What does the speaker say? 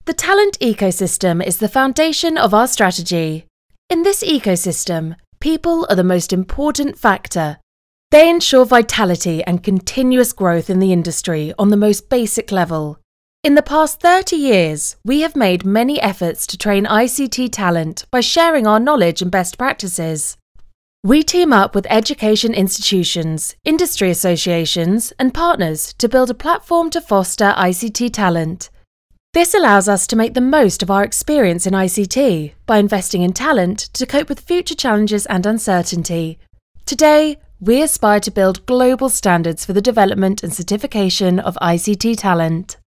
The talent ecosystem is the foundation of our strategy. In this ecosystem, people are the most important factor. They ensure vitality and continuous growth in the industry on the most basic level. In the past 30 years, we have made many efforts to train ICT talent by sharing our knowledge and best practices. We team up with education institutions, industry associations, and partners to build a platform to foster ICT talent. This allows us to make the most of our experience in ICT by investing in talent to cope with future challenges and uncertainty. Today, we aspire to build global standards for the development and certification of ICT talent.